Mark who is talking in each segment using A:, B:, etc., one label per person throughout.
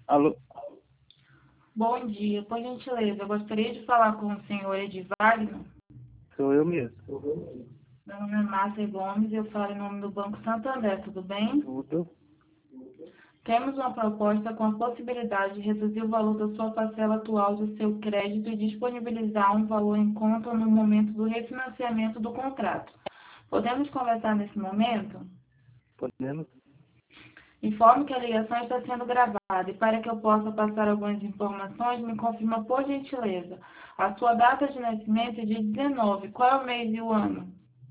A: Alô,
B: Bom dia, por gentileza, eu gostaria de falar com o senhor Edivagno.
A: sou eu mesmo.
B: Meu nome é Márcia Gomes e eu falo em nome do Banco Santander, tudo bem?
A: Tudo.
B: Temos uma proposta com a possibilidade de reduzir o valor da sua parcela atual do seu crédito e disponibilizar um valor em conta no momento do refinanciamento do contrato. Podemos conversar nesse momento?
A: Podemos?
B: Informo que a ligação está sendo gravada e para que eu possa passar algumas informações, me confirma por gentileza. A sua data de nascimento é dia 19. Qual é o mês e o ano?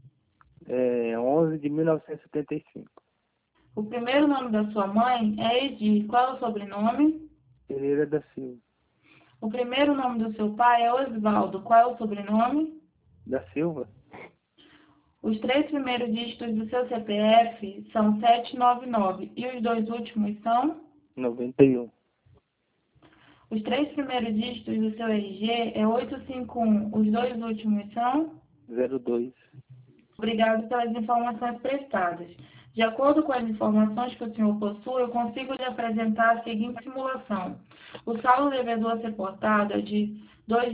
A: 11 de 1975.
B: O primeiro nome da sua mãe é Edir. Qual é o sobrenome?
A: Pereira da Silva.
B: O primeiro nome do seu pai é Osvaldo. Qual é o sobrenome?
A: Da Silva?
B: Os três primeiros dígitos do seu CPF são 799 e os dois últimos são?
A: 91.
B: Os três primeiros dígitos do seu RG é 851. Os dois últimos são?
A: 02.
B: Obrigado pelas informações prestadas. De acordo com as informações que o senhor possui, eu consigo lhe apresentar a seguinte simulação. O saldo devedor a ser portado é de R$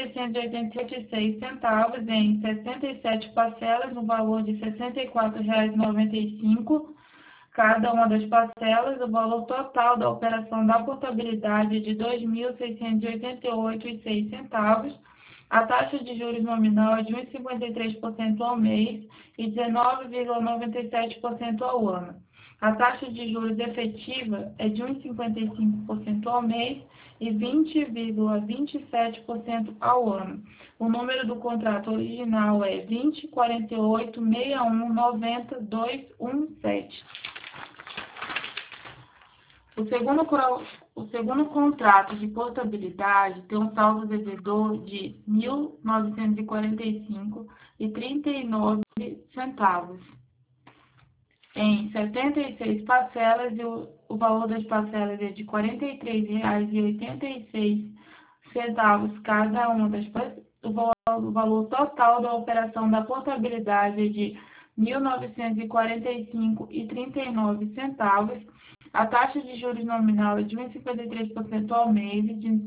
B: 2.686 em 67 parcelas, no valor de R$ 64,95. Cada uma das parcelas, o valor total da operação da portabilidade é de R$ 2.688,06. A taxa de juros nominal é de 1,53% ao mês e 19,97% ao ano. A taxa de juros efetiva é de 1,55% ao mês e 20,27% ao ano. O número do contrato original é 204861900217. O segundo contrato de portabilidade tem um saldo devedor de R$ 1.945,39 em 76 parcelas e o valor das parcelas é de R$ 43,86 cada uma das parcelas. O valor total da operação da portabilidade é de R$ 1.945,39. A taxa de juros nominal é de 1,53% ao mês e de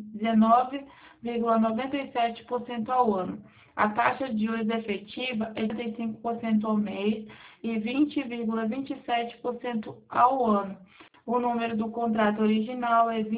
B: 19,97% ao ano. A taxa de juros efetiva é de 35% ao mês e 20,27% ao ano. O número do contrato original é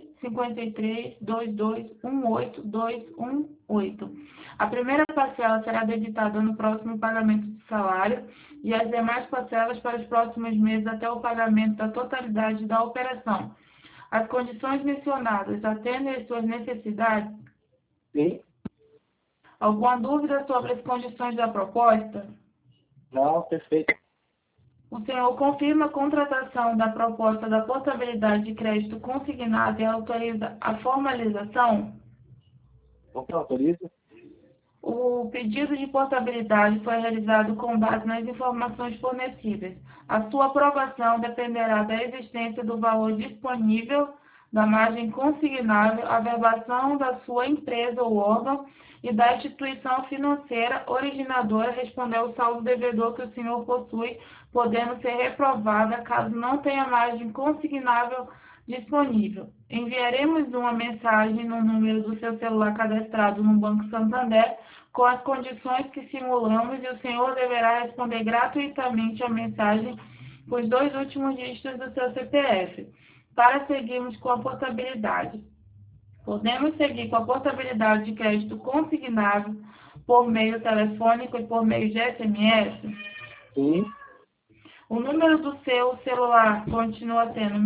B: 20.53.22.18.218. A primeira parcela será debitada no próximo pagamento do salário e as demais parcelas para os próximos meses até o pagamento da totalidade da operação. As condições mencionadas atendem às suas necessidades?
A: Sim.
B: Alguma dúvida sobre as condições da proposta?
A: Não, perfeito.
B: O senhor confirma a contratação da proposta da portabilidade de crédito consignado e autoriza a formalização?
A: Você autoriza?
B: O pedido de portabilidade foi realizado com base nas informações fornecidas. A sua aprovação dependerá da existência do valor disponível, da margem consignável, averbação da sua empresa ou órgão e da instituição financeira originadora responder ao saldo devedor que o senhor possui, podendo ser reprovada caso não tenha margem consignável disponível. Enviaremos uma mensagem no número do seu celular cadastrado no Banco Santander com as condições que simulamos e o senhor deverá responder gratuitamente a mensagem com os dois últimos dígitos do seu CPF. Para seguirmos com a portabilidade, podemos seguir com a portabilidade de crédito consignável por meio telefônico e por meio de SMS?
A: Sim.
B: O número do seu celular continua sendo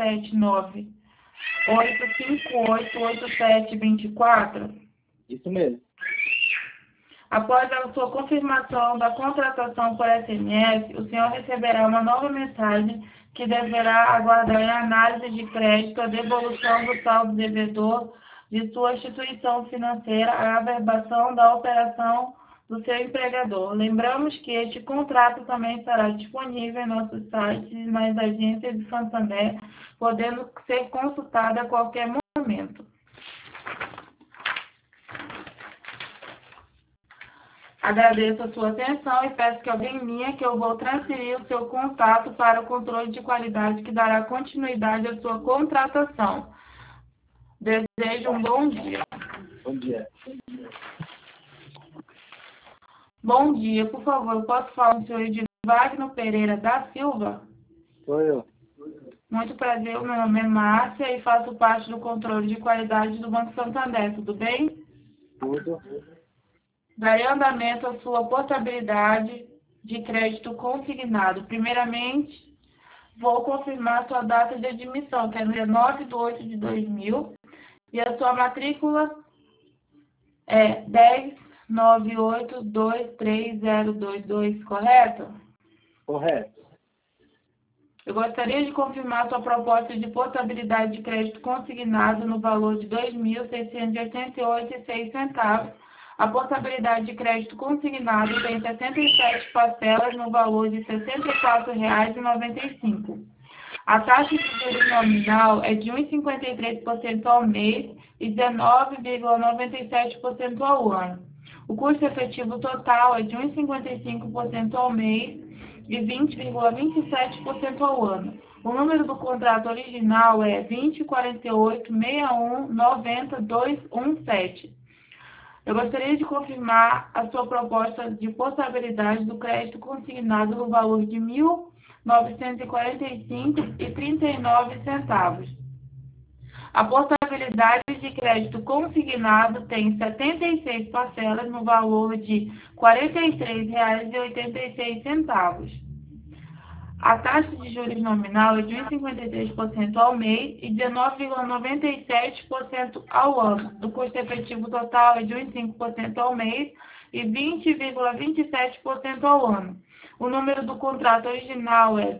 B: 679-858-8724?
A: Isso mesmo.
B: Após a sua confirmação da contratação por SMS, o senhor receberá uma nova mensagem que deverá aguardar em análise de crédito a devolução do saldo devedor de sua instituição financeira, a averbação da operação do seu empregador. Lembramos que este contrato também estará disponível em nossos sites e nas agências de Santander, podendo ser consultado a qualquer momento. Agradeço a sua atenção e peço que alguém minha que eu vou transferir o seu contato para o controle de qualidade que dará continuidade à sua contratação. Desejo um bom dia.
A: Bom dia.
B: Bom dia, por favor, posso falar com o senhor Edivagno Pereira da Silva?
A: Sou eu.
B: Muito prazer, meu nome é Márcia e faço parte do controle de qualidade do Banco Santander, tudo bem?
A: Tudo.
B: Darei andamento à sua portabilidade de crédito consignado. Primeiramente, vou confirmar sua data de admissão, que é no dia 9/8/2000, e a sua matrícula é 1098230022, correto?
A: Correto.
B: Eu gostaria de confirmar sua proposta de portabilidade de crédito consignado no valor de R$ 2.688,06. A portabilidade de crédito consignado tem 67 parcelas no valor de R$ 64,95. A taxa de juros nominal é de 1,53% ao mês e 19,97% ao ano. O custo efetivo total é de 1,55% ao mês e 20,27% ao ano. O número do contrato original é 204861900217. Eu gostaria de confirmar a sua proposta de portabilidade do crédito consignado no valor de R$ 1.945,39. A portabilidade de crédito consignado tem 76 parcelas no valor de R$ 43,86. A taxa de juros nominal é de 1,53% ao mês e 19,97% ao ano. O custo efetivo total é de 1,5% ao mês e 20,27% ao ano. O número do contrato original é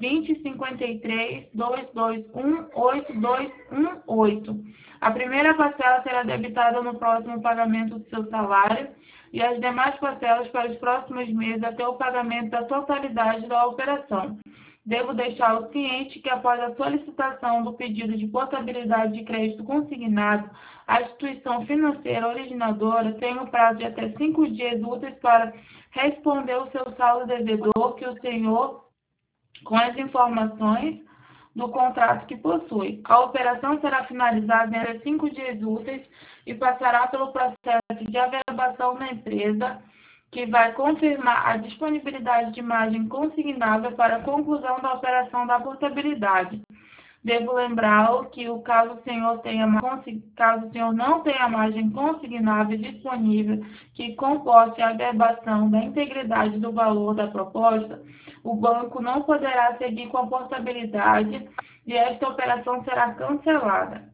B: 2053-221-8218. A primeira parcela será debitada no próximo pagamento do seu salário e as demais parcelas para os próximos meses até o pagamento da totalidade da operação. Devo deixá-lo ciente que após a solicitação do pedido de portabilidade de crédito consignado, a instituição financeira originadora tem o prazo de até 5 dias úteis para responder o seu saldo devedor que o senhor, com as informações do contrato que possui. A operação será finalizada em até 5 dias úteis e passará pelo processo de averbação da empresa, que vai confirmar a disponibilidade de margem consignável para a conclusão da operação da portabilidade. Devo lembrá-lo que caso o senhor não tenha margem consignável disponível que comporte a averbação da integridade do valor da proposta, o banco não poderá seguir com a portabilidade e esta operação será cancelada.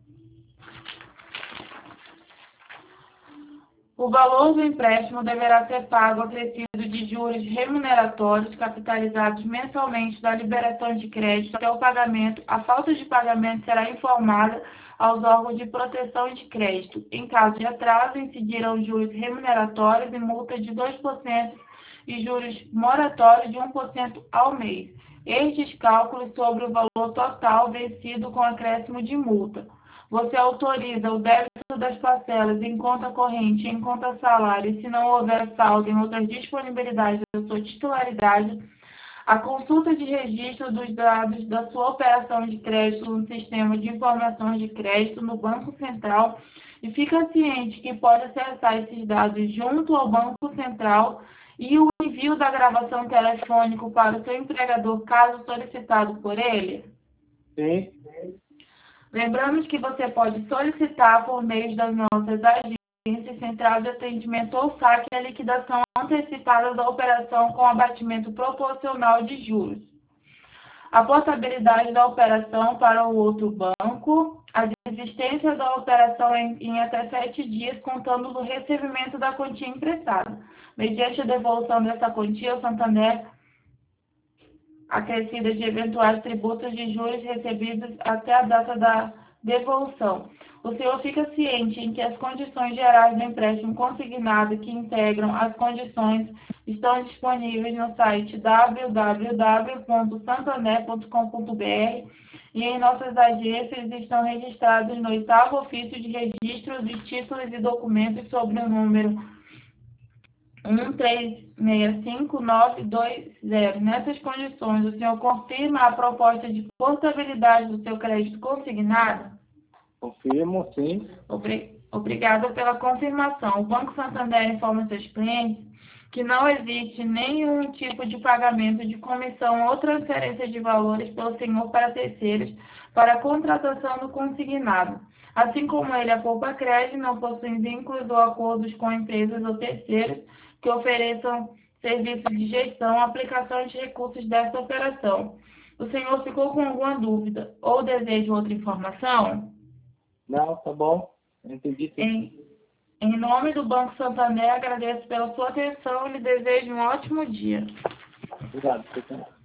B: O valor do empréstimo deverá ser pago acrescido de juros remuneratórios capitalizados mensalmente da liberação de crédito até o pagamento. A falta de pagamento será informada aos órgãos de proteção de crédito. Em caso de atraso, incidirão juros remuneratórios e multa de 2% e juros moratórios de 1% ao mês. Estes cálculos sobre o valor total vencido com acréscimo de multa. Você autoriza o débito das parcelas em conta corrente, em conta salário, e se não houver saldo em outras disponibilidades da sua titularidade, a consulta de registro dos dados da sua operação de crédito no sistema de informações de crédito no Banco Central e fica ciente que pode acessar esses dados junto ao Banco Central e o envio da gravação telefônica para o seu empregador, caso solicitado por ele?
A: Sim.
B: Lembramos que você pode solicitar por meio das nossas agências, central de atendimento ou saque a liquidação antecipada da operação com abatimento proporcional de juros. A portabilidade da operação para o outro banco, a desistência da operação em até 7 dias, contando no recebimento da quantia emprestada. Mediante a devolução dessa quantia, o Santander acrescida de eventuais tributos de juros recebidos até a data da devolução. O senhor fica ciente em que as condições gerais do empréstimo consignado que integram as condições estão disponíveis no site www.santander.com.br e em nossas agências estão registrados no 8º ofício de registro de títulos e documentos sobre o número 1365920. Nessas condições, o senhor confirma a proposta de portabilidade do seu crédito consignado?
A: Confirmo, sim.
B: Obrigada pela confirmação. O Banco Santander informa seus clientes que não existe nenhum tipo de pagamento de comissão ou transferência de valores pelo senhor para terceiros para a contratação do consignado. Assim como ele, a Poupa Crédito não possui vínculos ou acordos com empresas ou terceiros que ofereçam serviços de gestão ou aplicação de recursos dessa operação. O senhor ficou com alguma dúvida ou deseja outra informação?
A: Não, tá bom. Entendi sim.
B: Em nome do Banco Santander, agradeço pela sua atenção e lhe desejo um ótimo dia.
A: Obrigado.